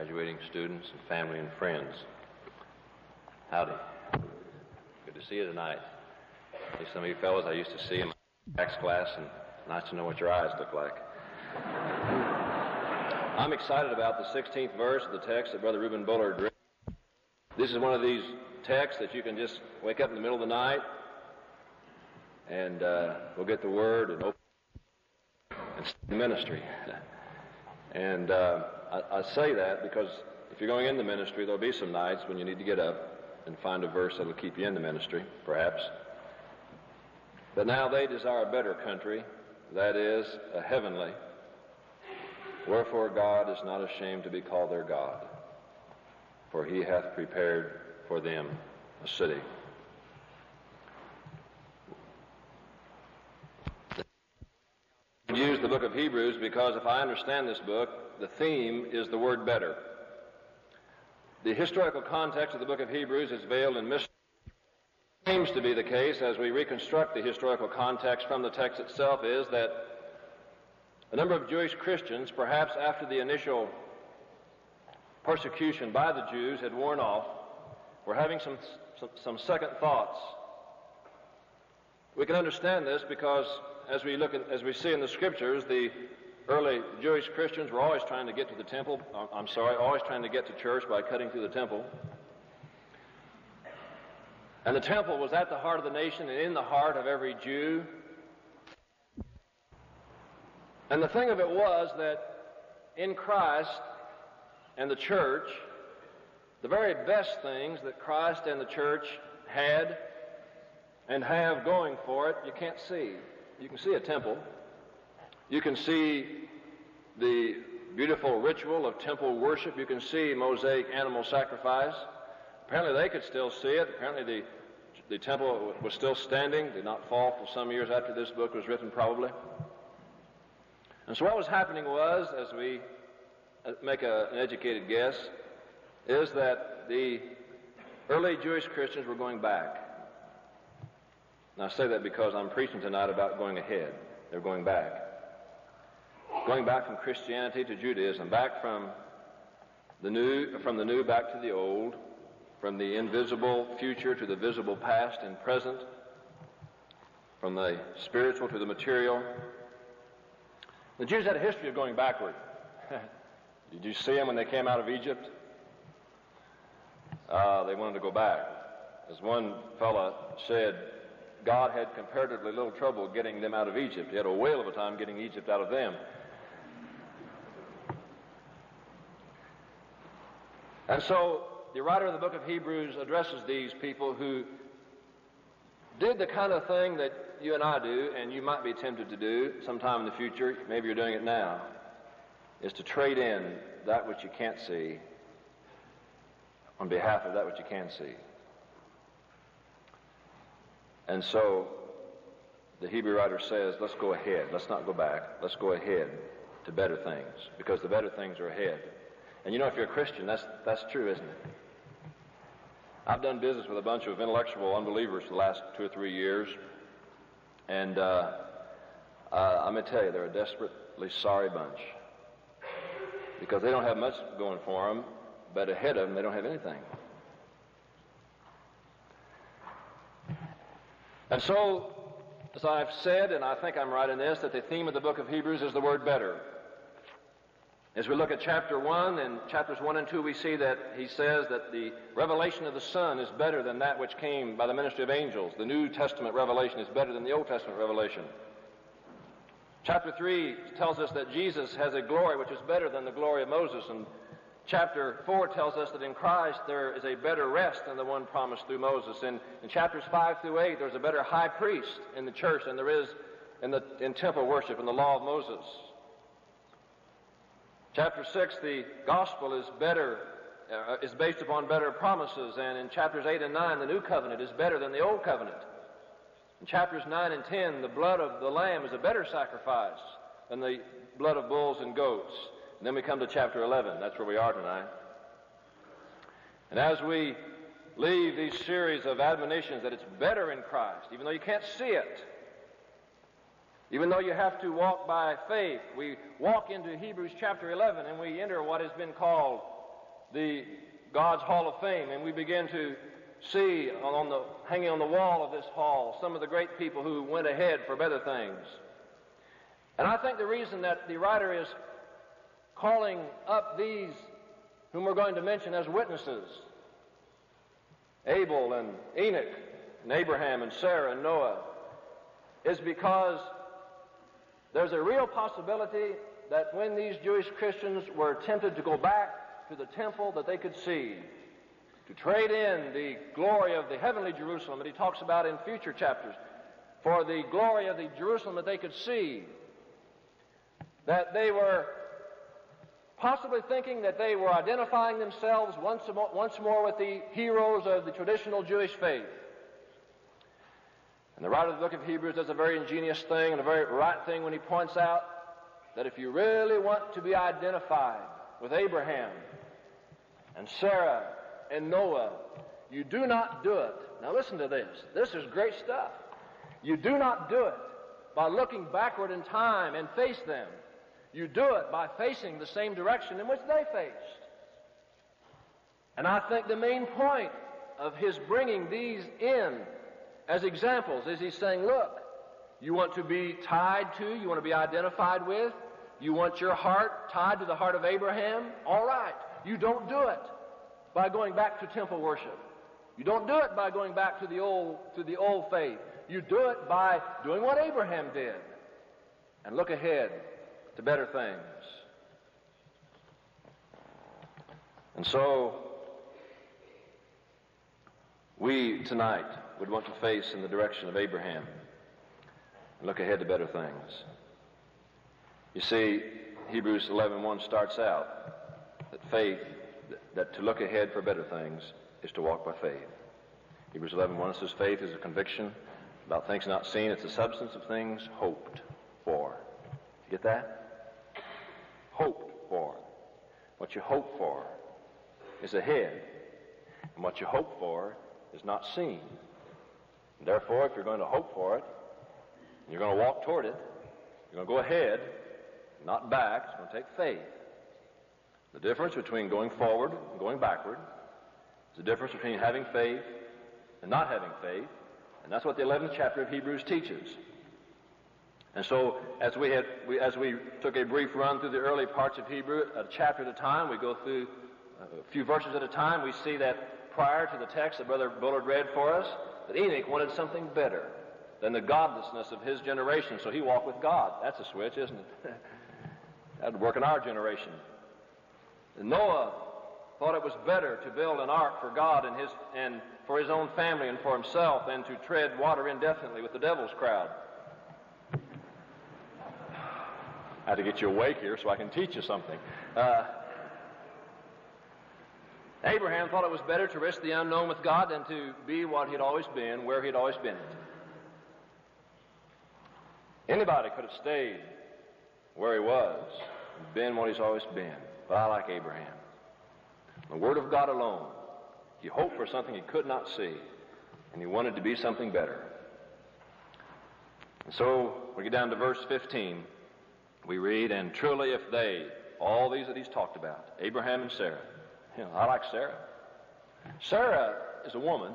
graduating students and family and friends. Howdy. Good to see you tonight. See some of you fellows I used to see in my tax class, and nice to know what your eyes look like. I'm excited about the 16th verse of the text that Brother Reuben Bullard read. This is one of these texts that you can just wake up in the middle of the night and go get the Word and open and start the ministry. And I say that because if you're going into ministry, there'll be some nights when you need to get up and find a verse that'll keep you in the ministry, perhaps. But now they desire a better country, that is, a heavenly. Wherefore God is not ashamed to be called their God, for he hath prepared for them a city. I use the book of Hebrews because if I understand this book, the theme is the word better. The historical context of the book of Hebrews is veiled in mystery. It seems to be the case as we reconstruct the historical context from the text itself is that a number of Jewish Christians, perhaps after the initial persecution by the Jews had worn off, were having some second thoughts. We can understand this because as we see in the Scriptures, the early Jewish Christians were always trying to get to the temple. Always trying to get to church by cutting through the temple. And the temple was at the heart of the nation and in the heart of every Jew. And the thing of it was that in Christ and the church, the very best things that Christ and the church had and have going for it, you can't see. You can see a temple. You can see the beautiful ritual of temple worship. You can see Mosaic animal sacrifice. Apparently they could still see it. Apparently the temple was still standing, did not fall for some years after this book was written probably. And so what was happening was, as we make an educated guess, is that the early Jewish Christians were going back. And I say that because I'm preaching tonight about going ahead. They're going back. Going back from Christianity to Judaism, back from the new back to the old, from the invisible future to the visible past and present, from the spiritual to the material. The Jews had a history of going backward. Did you see them when they came out of Egypt? They wanted to go back. As one fella said, God had comparatively little trouble getting them out of Egypt. He had a whale of a time getting Egypt out of them. And so the writer of the book of Hebrews addresses these people who did the kind of thing that you and I do, and you might be tempted to do sometime in the future, maybe you're doing it now, is to trade in that which you can't see on behalf of that which you can see. And so the Hebrew writer says, let's go ahead. Let's not go back. Let's go ahead to better things, because the better things are ahead. And you know, if you're a Christian, that's true, isn't it? I've done business with a bunch of intellectual unbelievers for the last 2 or 3 years, and I'm going to tell you, they're a desperately sorry bunch, because they don't have much going for them, but ahead of them, they don't have anything. And so, as I've said, and I think I'm right in this, that the theme of the book of Hebrews is the word better. As we look at chapter 1 and chapters 1 and 2, we see that he says that the revelation of the Son is better than that which came by the ministry of angels. The New Testament revelation is better than the Old Testament revelation. Chapter 3 tells us that Jesus has a glory which is better than the glory of Moses. And chapter 4 tells us that in Christ there is a better rest than the one promised through Moses. And in chapters 5 through 8, there's a better high priest in the church than there is in temple worship in the law of Moses. Chapter 6, the gospel is based upon better promises, and in chapters 8 and 9, the new covenant is better than the old covenant. In chapters 9 and 10, the blood of the lamb is a better sacrifice than the blood of bulls and goats. And then we come to chapter 11. That's where we are tonight. And as we leave these series of admonitions that it's better in Christ, even though you can't see it, even though you have to walk by faith, we walk into Hebrews chapter 11 and we enter what has been called God's Hall of Fame, and we begin to see hanging on the wall of this hall some of the great people who went ahead for better things. And I think the reason that the writer is calling up these whom we're going to mention as witnesses, Abel and Enoch and Abraham and Sarah and Noah, is because there's a real possibility that when these Jewish Christians were tempted to go back to the temple that they could see, to trade in the glory of the heavenly Jerusalem that he talks about in future chapters for the glory of the Jerusalem that they could see, that they were possibly thinking that they were identifying themselves once more with the heroes of the traditional Jewish faith. And the writer of the book of Hebrews does a very ingenious thing and a very right thing when he points out that if you really want to be identified with Abraham and Sarah and Noah, you do not do it. Now listen to this. This is great stuff. You do not do it by looking backward in time and face them. You do it by facing the same direction in which they faced. And I think the main point of his bringing these in as examples is he's saying, look, you want to be tied to, you want to be identified with, you want your heart tied to the heart of Abraham? All right. You don't do it by going back to temple worship. You don't do it by going back to the old faith. You do it by doing what Abraham did and look ahead to better things. And so we tonight would want to face in the direction of Abraham and look ahead to better things. You see, Hebrews 11:1 starts out that faith, that to look ahead for better things is to walk by faith. Hebrews 11:1 says faith is a conviction about things not seen. It's the substance of things hoped for. You get that? Hoped for. What you hope for is ahead. And what you hope for is not seen. And therefore, if you're going to hope for it, you're going to walk toward it, you're going to go ahead, not back. It's going to take faith. The difference between going forward and going backward is the difference between having faith and not having faith. And that's what the 11th chapter of Hebrews teaches. And so, as we took a brief run through the early parts of Hebrew, a chapter at a time, we go through a few verses at a time, we see that prior to the text that Brother Bullard read for us, that Enoch wanted something better than the godlessness of his generation, so he walked with God. That's a switch, isn't it? That would work in our generation. And Noah thought it was better to build an ark for God and for his own family and for himself than to tread water indefinitely with the devil's crowd. I had to get you awake here so I can teach you something. Abraham thought it was better to risk the unknown with God than to be what he'd always been, where he'd always been. Anybody could have stayed where he was and been what he's always been. But I like Abraham. The Word of God alone. He hoped for something he could not see, and he wanted to be something better. And so we get down to verse 15. We read, and truly if they, all these that he's talked about, Abraham and Sarah, I like Sarah. Sarah is a woman,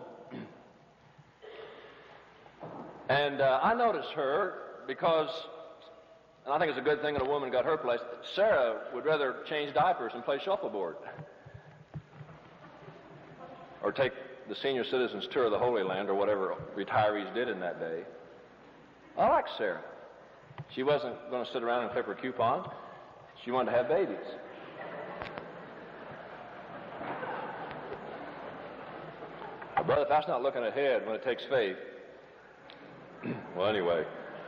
and I notice her because, and I think it's a good thing that a woman got her place, Sarah would rather change diapers and play shuffleboard or take the senior citizens tour of the Holy Land or whatever retirees did in that day. I like Sarah. She wasn't going to sit around and clip her coupons. She wanted to have babies. Brother, if that's not looking ahead when it takes faith, well, anyway.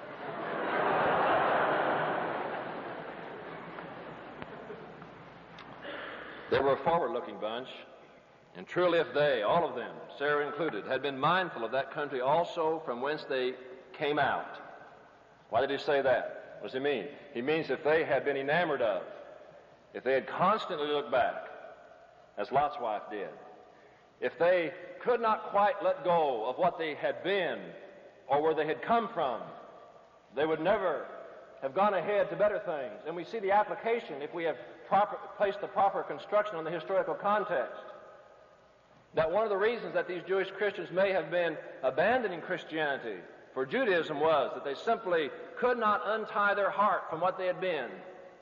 They were a forward-looking bunch, and truly if they, all of them, Sarah included, had been mindful of that country also from whence they came out. Why did he say that? What does he mean? He means if they had been enamored of, if they had constantly looked back, as Lot's wife did, if they could not quite let go of what they had been or where they had come from, they would never have gone ahead to better things. And we see the application if we have placed the proper construction on the historical context. That one of the reasons that these Jewish Christians may have been abandoning Christianity for Judaism was that they simply could not untie their heart from what they had been.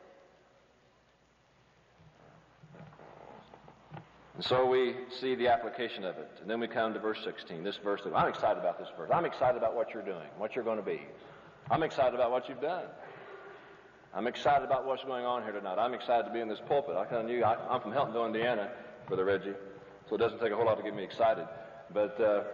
And so we see the application of it. And then we come to verse 16, this verse. I'm excited about this verse. I'm excited about what you're doing, what you're going to be. I'm excited about what you've done. I'm excited about what's going on here tonight. I'm excited to be in this pulpit. I'm from Heltonville, Indiana, Brother Reggie, so it doesn't take a whole lot to get me excited. But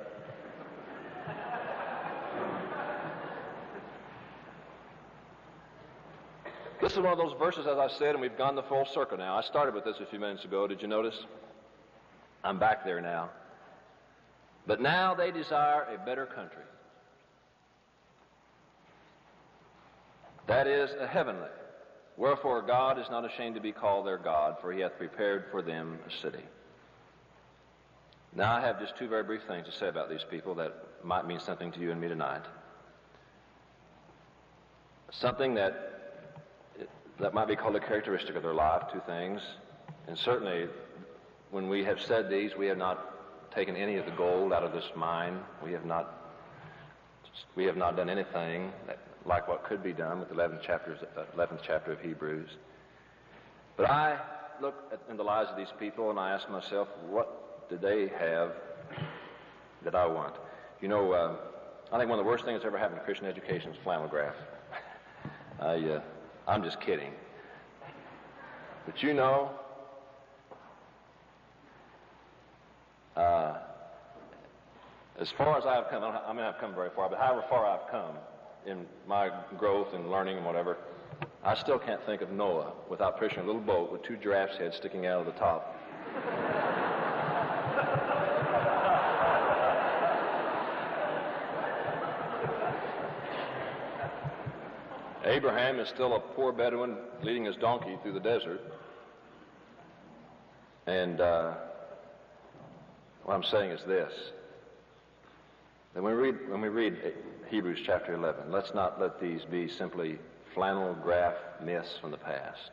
this is one of those verses, as I said, and we've gone the full circle now. I started with this a few minutes ago. Did you notice? I'm back there now. But now they desire a better country. That is, a heavenly. Wherefore God is not ashamed to be called their God, for he hath prepared for them a city. Now I have just two very brief things to say about these people that might mean something to you and me tonight. Something that might be called a characteristic of their life, two things. And certainly, when we have said these, we have not taken any of the gold out of this mine. We have not done anything like what could be done with the 11th chapter of Hebrews. But I look in the lives of these people and I ask myself, what do they have that I want? You know, I think one of the worst things that's ever happened to Christian education is flannel graph. I'm just kidding. But you know, as far as I have come, I mean I've come very far, but however far I've come in my growth and learning and whatever, I still can't think of Noah without picturing a little boat with two giraffes' heads sticking out of the top. Abraham is still a poor Bedouin leading his donkey through the desert. And what I'm saying is this. That when we read Hebrews chapter 11, let's not let these be simply flannel graph myths from the past.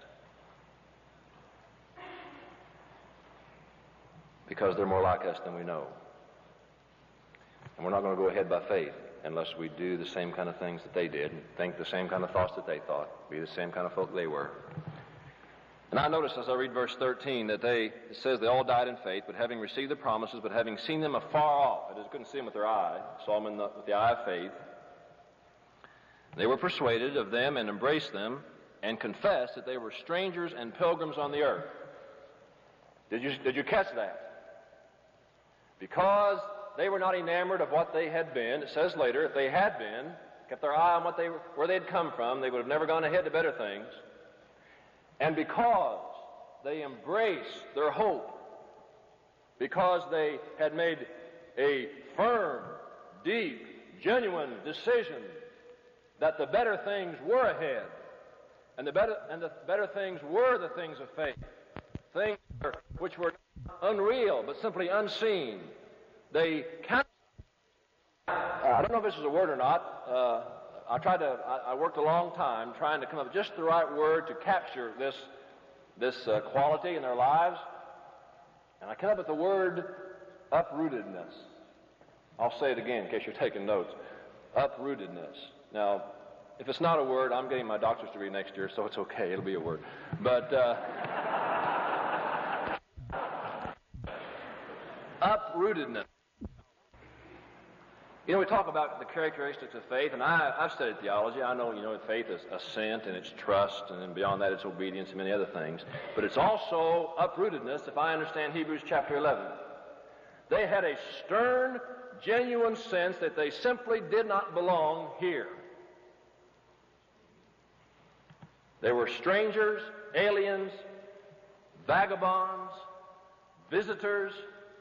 Because they're more like us than we know. And we're not going to go ahead by faith unless we do the same kind of things that they did, and think the same kind of thoughts that they thought, be the same kind of folk they were. And I notice as I read verse 13 that it says they all died in faith, but having received the promises, but having seen them afar off. That is, couldn't see them with their eye, saw them with the eye of faith. They were persuaded of them and embraced them and confessed that they were strangers and pilgrims on the earth. Did you catch that? Because they were not enamored of what they had been. It says later, if they had been, kept their eye on where they'd come from, they would have never gone ahead to better things. And because they embraced their hope, because they had made a firm, deep, genuine decision that the better things were ahead, and the better things were the things of faith, things which were unreal but simply unseen. They counted. I don't know if this is a word or not. I worked a long time trying to come up with just the right word to capture this quality in their lives. And I came up with the word uprootedness. I'll say it again in case you're taking notes. Uprootedness. Now, if it's not a word, I'm getting my doctor's degree next year, so it's okay. It'll be a word. But uprootedness. You know, we talk about the characteristics of faith, and I've studied theology. I know, faith is assent, and it's trust, and then beyond that it's obedience and many other things. But it's also uprootedness, if I understand Hebrews chapter 11. They had a stern, genuine sense that they simply did not belong here. They were strangers, aliens, vagabonds, visitors.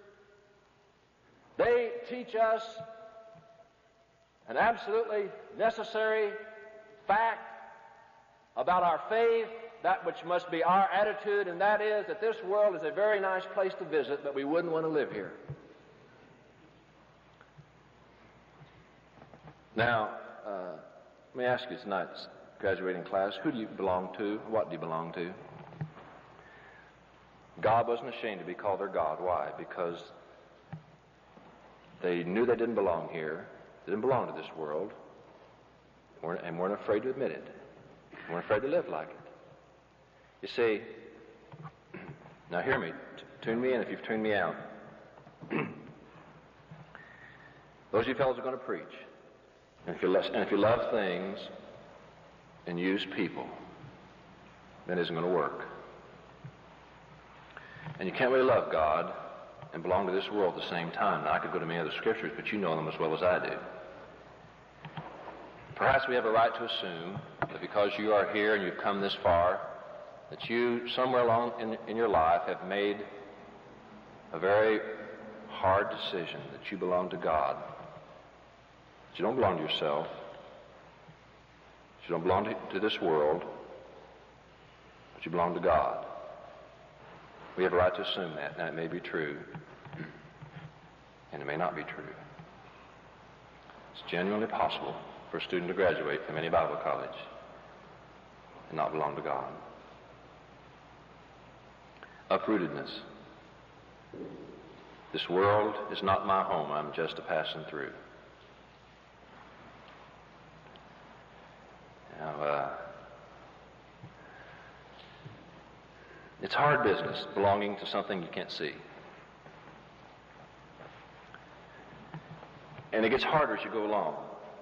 They teach us an absolutely necessary fact about our faith, that which must be our attitude, and that is that this world is a very nice place to visit, but we wouldn't want to live here. Now, let me ask you tonight, graduating class, who do you belong to? What do you belong to? God wasn't ashamed to be called their God. Why? Because they knew they didn't belong here. They didn't belong to this world. And weren't afraid to admit it. Weren't afraid to live like it. You see, now hear me. Tune me in if you've tuned me out. Those of you fellows are going to preach. And if you love things and use people, then it isn't going to work. And you can't really love God and belong to this world at the same time. Now, I could go to many other scriptures, but you know them as well as I do. Perhaps we have a right to assume that because you are here and you've come this far, that you, somewhere along in your life, have made a very hard decision that you belong to God. That you don't belong to yourself. That you don't belong to this world. But you belong to God. We have a right to assume that. Now, it may be true, and it may not be true. It's genuinely possible for a student to graduate from any Bible college and not belong to God. Uprootedness. This world is not my home. I'm just a passing through. Now, it's hard business belonging to something you can't see. And it gets harder as you go along.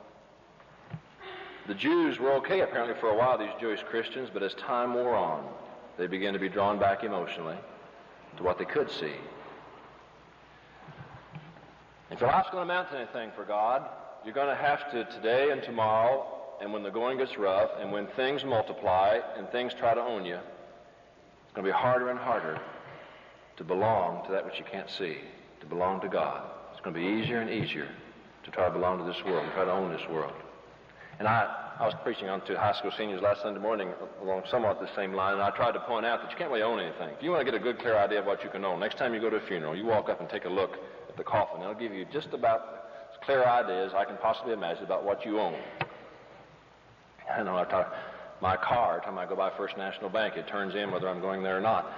The Jews were okay apparently for a while, these Jewish Christians, but as time wore on, they began to be drawn back emotionally to what they could see. If your life's going to amount to anything for God, you're going to have to today and tomorrow, and when the going gets rough, and when things multiply and things try to own you, it's going to be harder and harder to belong to that which you can't see, to belong to God. It's going to be easier and easier to try to belong to this world and try to own this world. And I was preaching on to high school seniors last Sunday morning along somewhat the same line, and I tried to point out that you can't really own anything. If you want to get a good, clear idea of what you can own, next time you go to a funeral, you walk up and take a look at the coffin. It'll give you just about as clear idea as I can possibly imagine about what you own. I know my car, every time I go by First National Bank, it turns in whether I'm going there or not.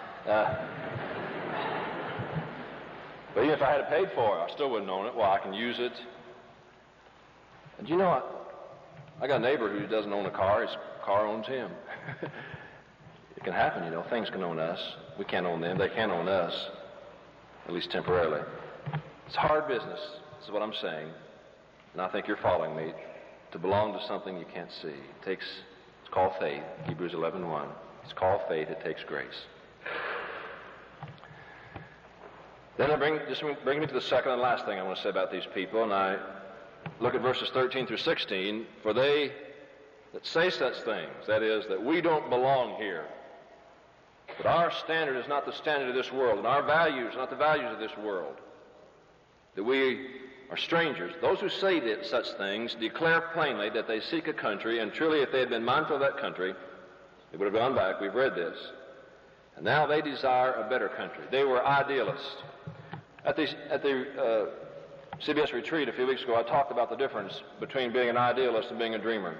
But even if I had it paid for, I still wouldn't own it. Well, I can use it. And you know what? I got a neighbor who doesn't own a car. His car owns him. It can happen, you know. Things can own us. We can't own them. They can't own us, at least temporarily. It's hard business, is what I'm saying. And I think you're following me. To belong to something you can't see. It's called faith, Hebrews 11:1. It's called faith. It takes grace. Then bring me to the second and last thing I want to say about these people, and I look at verses 13 through 16. For they that say such things, that is, that we don't belong here, but our standard is not the standard of this world, and our values are not the values of this world, that we are strangers. Those who say such things declare plainly that they seek a country, and truly if they had been mindful of that country, they would have gone back. We've read this. And now they desire a better country. They were idealists. At the CBS retreat a few weeks ago, I talked about the difference between being an idealist and being a dreamer.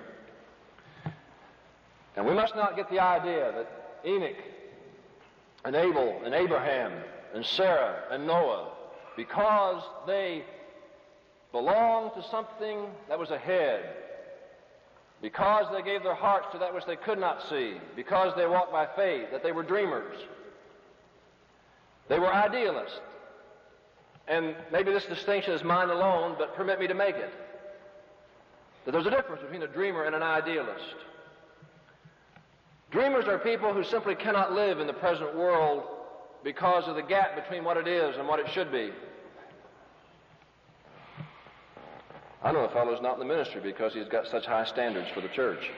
And we must not get the idea that Enoch and Abel and Abraham and Sarah and Noah, because they belonged to something that was ahead, because they gave their hearts to that which they could not see, because they walked by faith, that they were dreamers. They were idealists. And maybe this distinction is mine alone, but permit me to make it. That there's a difference between a dreamer and an idealist. Dreamers are people who simply cannot live in the present world because of the gap between what it is and what it should be. I know a fellow who's not in the ministry because he's got such high standards for the church.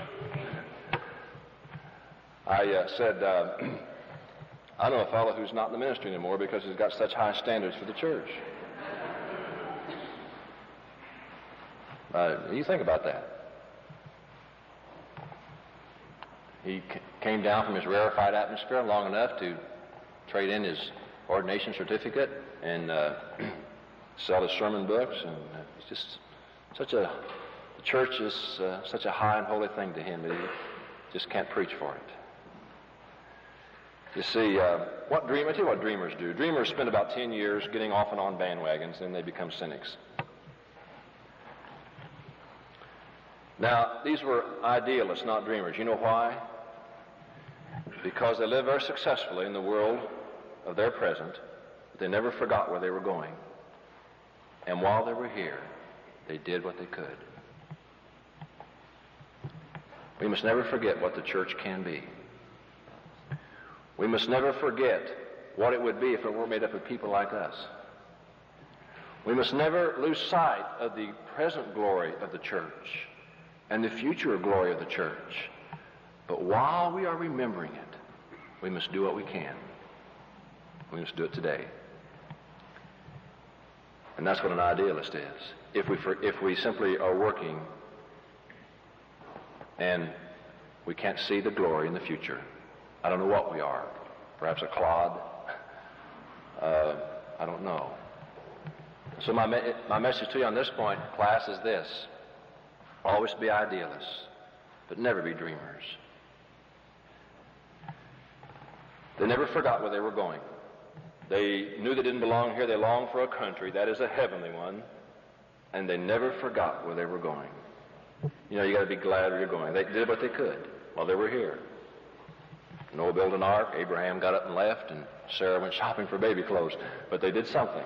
I said, I know a fellow who's not in the ministry anymore because he's got such high standards for the church. You think about that. He came down from his rarefied atmosphere long enough to trade in his ordination certificate and sell his sermon books, and it's just such a The church is such a high and holy thing to him that he just can't preach for it. You see, I tell you what dreamers do. Dreamers spend about 10 years getting off and on bandwagons, and they become cynics. Now, these were idealists, not dreamers. You know why? Because they lived very successfully in the world of their present, but they never forgot where they were going. And while they were here, they did what they could. We must never forget what the church can be. We must never forget what it would be if it were made up of people like us. We must never lose sight of the present glory of the church and the future glory of the church. But while we are remembering it, we must do what we can. We must do it today. And that's what an idealist is. If we simply are working and we can't see the glory in the future, I don't know what we are. Perhaps a clod. I don't know. So my message to you on this point, class, is this. Always be idealists, but never be dreamers. They never forgot where they were going. They knew they didn't belong here. They longed for a country. That is a heavenly one. And they never forgot where they were going. You know, you got to be glad where you're going. They did what they could while they were here. Noah built an ark. Abraham got up and left, and Sarah went shopping for baby clothes. But they did something.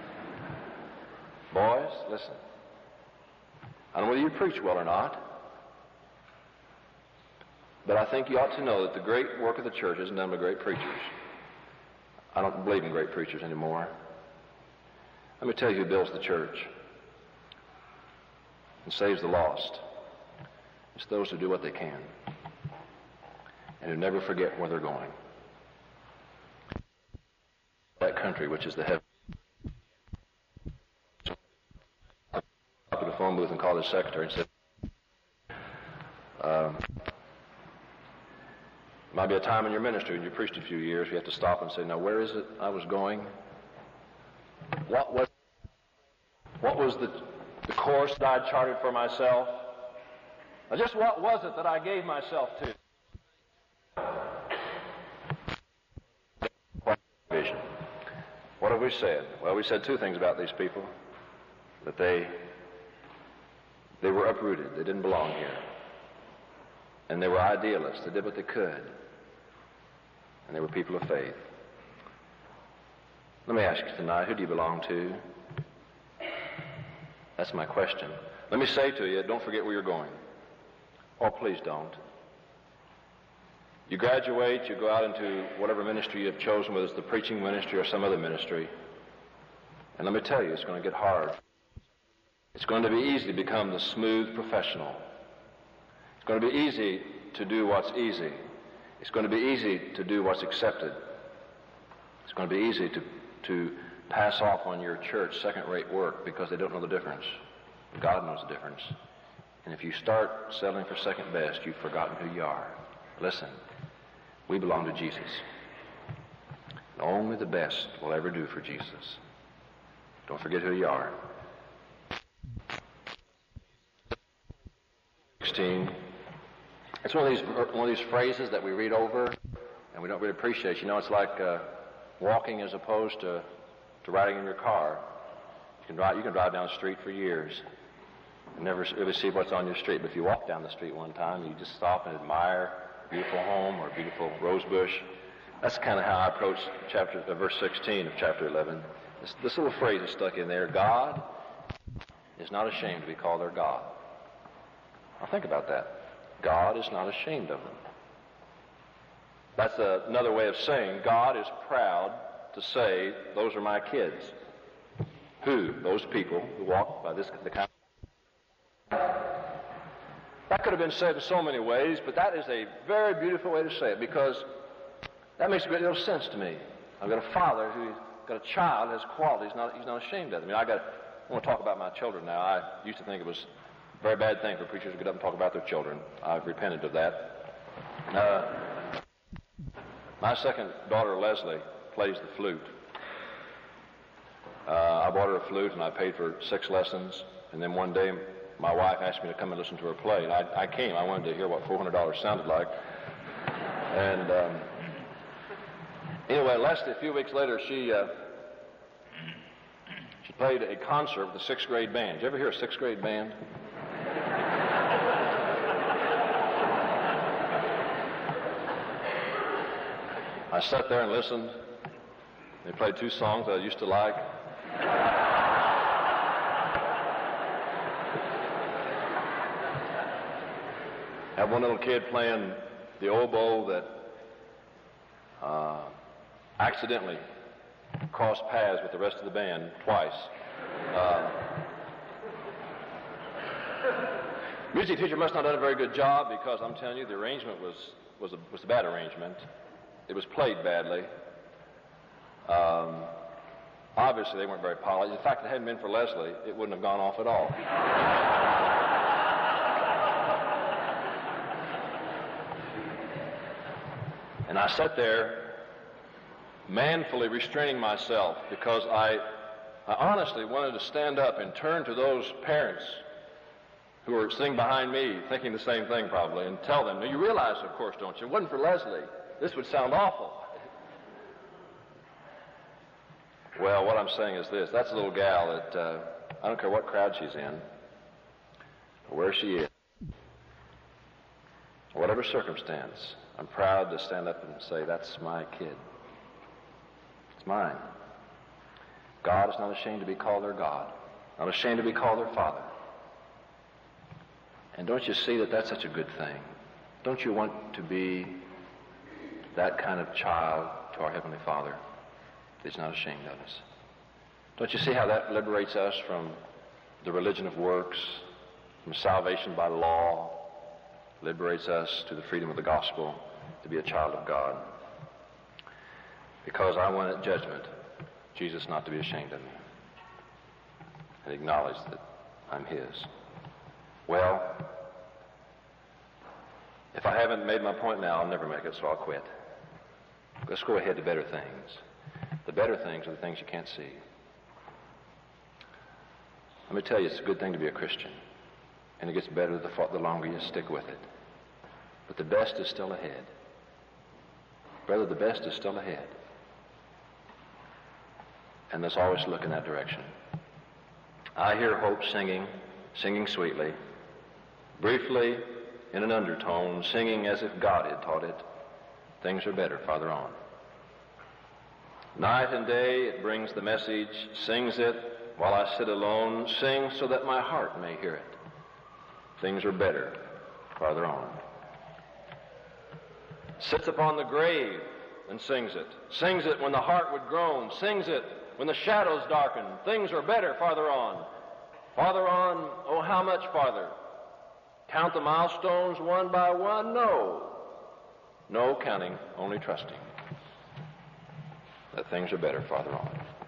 Boys, listen. I don't know whether you preach well or not, but I think you ought to know that the great work of the church isn't done by great preachers. I don't believe in great preachers anymore. Let me tell you who builds the church and saves the lost. It's those who do what they can and who never forget where they're going. That country, which is the heaven. Up at the phone booth and called his secretary and said, might be a time in your ministry when you preached a few years, you have to stop and say, now where is it I was going? What was the course that I charted for myself? Now just what was it that I gave myself to? Vision. What have we said? Well, we said two things about these people. That they were uprooted. They didn't belong here. And they were idealists. They did what they could. And they were people of faith. Let me ask you tonight, who do you belong to? That's my question. Let me say to you, don't forget where you're going. Oh, please don't. You graduate, you go out into whatever ministry you have chosen, whether it's the preaching ministry or some other ministry. And let me tell you, it's going to get hard. It's going to be easy to become the smooth professional. It's going to be easy to do what's easy. It's going to be easy to do what's accepted. It's going to be easy to pass off on your church second-rate work because they don't know the difference. God knows the difference. And if you start settling for second best, you've forgotten who you are. Listen, we belong to Jesus. And only the best will ever do for Jesus. Don't forget who you are. 16. It's one of these phrases that we read over and we don't really appreciate. You know, it's like walking as opposed to riding in your car. You can drive down the street for years and never really see what's on your street. But if you walk down the street one time, you just stop and admire a beautiful home or a beautiful rose bush. That's kind of how I approach verse 16 of chapter 11. This little phrase is stuck in there. God is not ashamed to be called their God. Now think about that. God is not ashamed of them. That's another way of saying God is proud to say, those are my kids. Who? Those people who walk by the kind of... That could have been said in so many ways, but that is a very beautiful way to say it because that makes a great deal of sense to me. I've got a father who's got a child, has qualities, he's not ashamed of them. I want to talk about my children now. I used to think it was a very bad thing for preachers to get up and talk about their children. I've repented of that. My second daughter, Leslie, plays the flute. I bought her a flute and I paid for 6 lessons. And then one day my wife asked me to come and listen to her play. And I came. I wanted to hear what $400 sounded like. And anyway, Leslie, a few weeks later, she played a concert with the sixth grade band. Did you ever hear a sixth grade band? I sat there and listened. They played two songs that I used to like. Had one little kid playing the oboe that accidentally crossed paths with the rest of the band twice. Music teacher must not have done a very good job, because I'm telling you, the arrangement was a bad arrangement. It was played badly. Obviously, they weren't very polished. In fact, if it hadn't been for Leslie, it wouldn't have gone off at all. And I sat there manfully restraining myself, because I honestly wanted to stand up and turn to those parents who were sitting behind me thinking the same thing probably, and tell them, now you realize, of course, don't you, if it wasn't for Leslie, this would sound awful. Well, what I'm saying is this. That's a little gal that, I don't care what crowd she's in, or where she is, or whatever circumstance, I'm proud to stand up and say, that's my kid. It's mine. God is not ashamed to be called their God, not ashamed to be called their Father. And don't you see that that's such a good thing? Don't you want to be that kind of child to our Heavenly Father? He's not ashamed of us. Don't you see how that liberates us from the religion of works, from salvation by law, liberates us to the freedom of the gospel, to be a child of God? Because I want at judgment Jesus not to be ashamed of me and acknowledge that I'm His. Well, if I haven't made my point now, I'll never make it, so I'll quit. Let's go ahead to better things. The better things are the things you can't see. Let me tell you, it's a good thing to be a Christian. And it gets better the longer you stick with it. But the best is still ahead. Brother, the best is still ahead. And let's always look in that direction. I hear hope singing sweetly, briefly, in an undertone, singing as if God had taught it. Things are better farther on. Night and day it brings the message, sings it while I sit alone, sings so that my heart may hear it. Things are better farther on. Sits upon the grave and sings it when the heart would groan, sings it when the shadows darken. Things are better farther on. Farther on, oh how much farther? Count the milestones one by one? No counting, only trusting that things are better farther on.